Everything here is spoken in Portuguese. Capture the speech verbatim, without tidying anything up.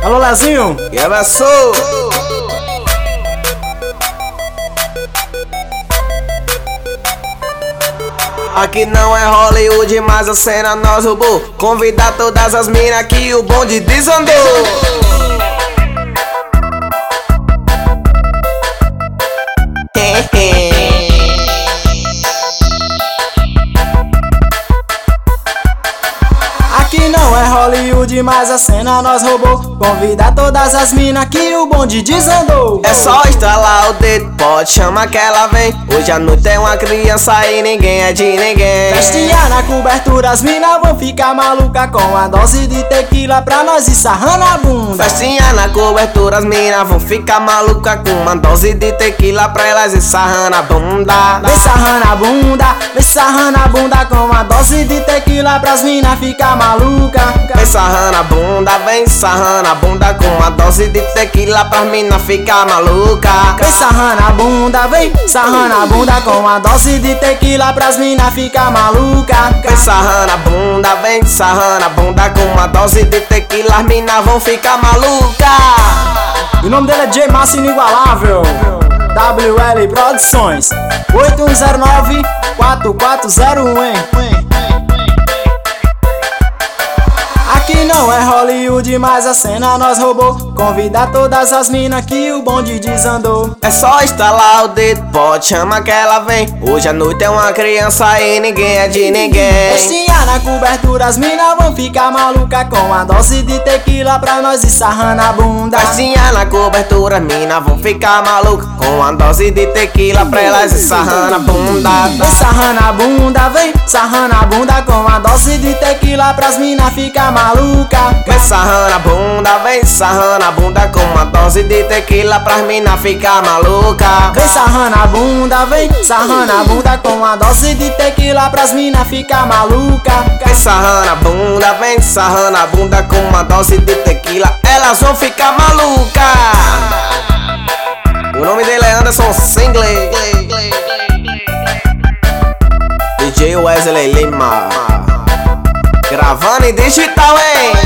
Alô, Lezinho. Que abraço. Aqui não é Hollywood, mas a cena nós roubou. Convidar todas as minas que o bonde desandou. Aqui não é Hollywood, mas a cena nós roubou. Convidar todas as minas que o bonde desandou. É só estralar o dedo, pode chamar que ela vem. Hoje à noite é uma criança e ninguém é de ninguém. Festinha na cobertura, as minas vão ficar maluca com a dose de tequila pra nós ir sarrando a bunda. Festinha na cobertura, as minas vão ficar maluca com uma dose de tequila pra elas ir sarrando a bunda. Vem sarrando a bunda, vem sarrando a bunda com a dose de tequila pras minas ficar maluca. Vem sarrando a bunda, vem sarrando a bunda com uma dose de tequila pras minas ficar maluca. Vem sarrando a bunda, vem sarrando a bunda com a dose de tequila pras minas ficar maluca. Vem sarrando a bunda, vem sarrando a bunda com uma dose de tequila, as minas vão ficar maluca. O nome dele é J Massa Inigualável. W L Produções oito um zero nove, quatro quatro zero um, hein? Aqui não é Hollywood, mas a cena nós roubou. Convidar todas as minas que o bonde desandou. É só estalar o dedo, pode chamar que ela vem. Hoje à noite é uma criança e ninguém é de ninguém. Festinha na cobertura, as minas vão ficar maluca com a dose de tequila pra nós ir sarrando a bunda. Festinha na cobertura, as minas vão ficar maluca com a dose de tequila pra elas ir sarrando a bunda. Vem sarrando a bunda, vem sarrando a bunda com a dose de tequila pras minas ficar maluca. Vem sarrando a bunda, vem sarrando a bunda com uma dose de tequila pras minas ficar maluca. Vem sarrando a bunda, vem sarrando a bunda com a dose de tequila pras minas ficar maluca. Vem sarrando a bunda, vem sarrando a bunda com uma dose de tequila, elas vão ficar maluca. O nome dele é Anderson Singley, D J Wesley Lima, gravando em digital, hein?